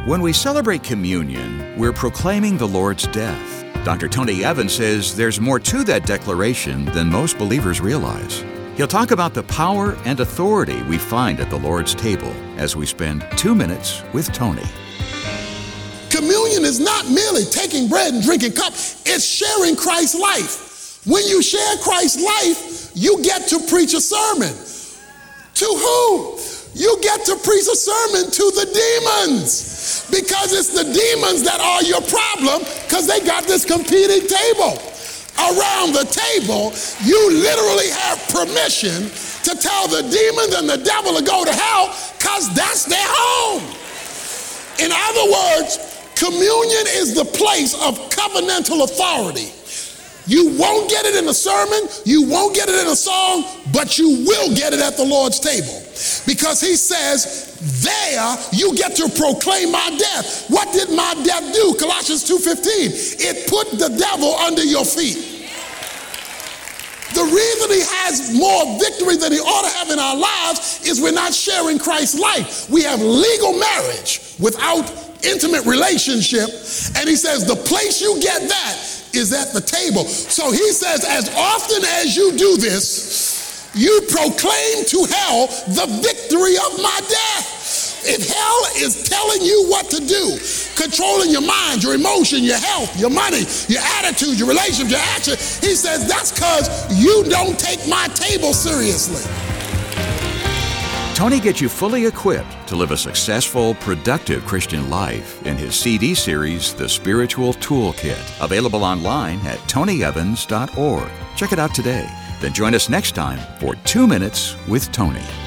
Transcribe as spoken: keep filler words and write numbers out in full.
When we celebrate communion, we're proclaiming the Lord's death. Doctor Tony Evans says there's more to that declaration than most believers realize. He'll talk about the power and authority we find at the Lord's table as we spend two minutes with Tony. Communion is not merely taking bread and drinking cup. It's sharing Christ's life. When you share Christ's life, you get to preach a sermon. To who? You get to preach a sermon to the demons. Because it's the demons that are your problem, because they got this competing table. Around the table, you literally have permission to tell the demons and the devil to go to hell, because that's their home. In other words, communion is the place of covenantal authority. You won't get it in a sermon, you won't get it in a song, but you will get it at the Lord's table. Because he says, there you get to proclaim my death. What did my death do? Colossians two fifteen. It put the devil under your feet. The reason he has more victory than he ought to have in our lives is we're not sharing Christ's life. We have legal marriage without intimate relationship. And he says the place you get that is at the table. So he says, as often as you do this, you proclaim to hell the victory of my death. If hell is telling you what to do, controlling your mind, your emotion, your health, your money, your attitude, your relationship, your action, he says that's because you don't take my table seriously. Tony gets you fully equipped to live a successful, productive Christian life in his C D series, The Spiritual Toolkit, available online at tony evans dot org. Check it out today. Then join us next time for Two Minutes with Tony.